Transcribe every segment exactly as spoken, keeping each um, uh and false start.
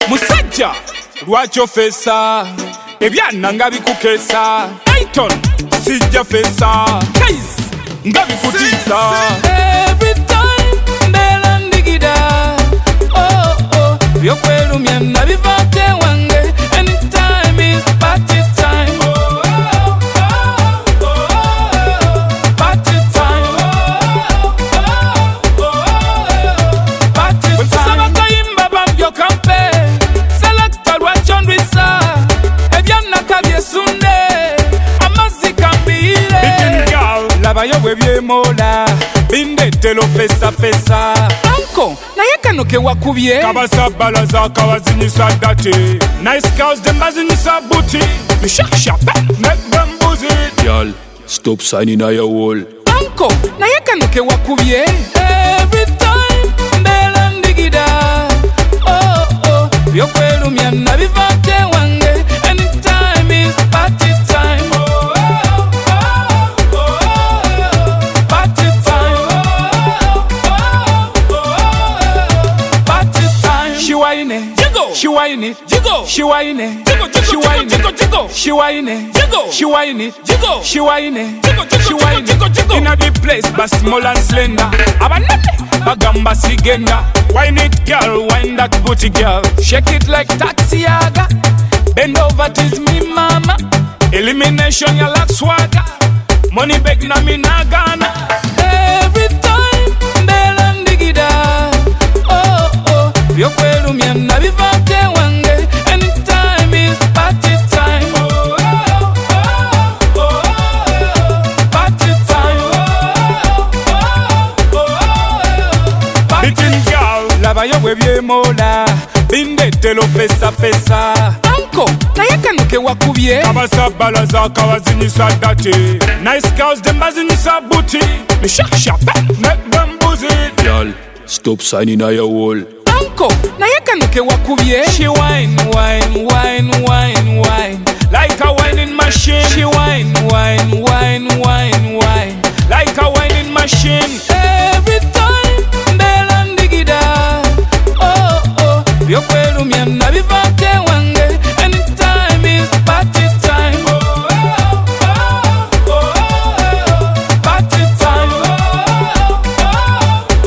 musajja lwaki ofeesa ebyana nga bikukesa Titan sijja fesa Case nga bikutiisa Every time mbela ndigida Oh oh byokwelumya nabivate wange Anytime is party time Oh oh oh oh Party time Oh oh oh Party time Kusaba kayimba babyo kampe Selecta lwacho ndwisa Ebyana kabye sunde Amazi kambile Begin girl labayo bwe byemola bindetelo fesa fesa Anko naye kano ke wakubye kabasabalaza kabazinyisa dati Nice girls dem bazinyisa booty mishakshapa make them boozy Girl, stop signing on your wall. Anko naye kano ke wakubye Every time mbela ndigida Oh oh byokwelumya nabivate wange Anytime is party time Oh oh oh oh Party time Oh oh oh Party time she whine it Jiggle she whine it Jiggle she whine it Jiggle she jiggle whine jiggle it jiggle she whine it Jiggle she whine it Jiggle she whine it Jiggle jiggle she whine jiggle it jiggle inna the place but small and slender abanene bagamba sigenda whine it girl whine that booty girl shake it like taxiaga bend over tease me mama elimination ya like swagger money beg na me na Ghana Every time mbela ndigida Oh oh byokwelumya nabivate wange Anytime is party time Oh oh oh oh Party time Oh oh oh Party Bitin girl labayo bwe byemola bindetelo fesa fesa Anko naye kano ke wakubye kabasabalaza kabazinyisa dati Nice girls dem bazinyisa booty mishakshapa make them boozy Girl, stop signing on your wall. Anko naye kano ke wakubye she whine whine whine whine whine like a whining machine she whine whine whine whine whine like a whining machine Every time mbela ndigida Oh oh byokwelumya nabivate wange Anytime is party time Oh oh oh oh Party time Oh oh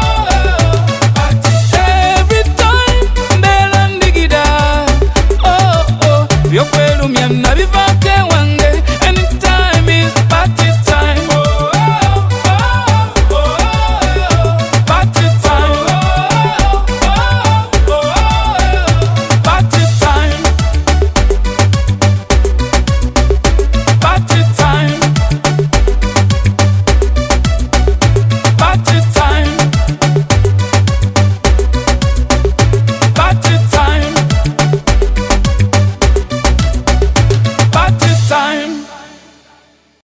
oh Every time mbela ndigida Oh oh byokwelumya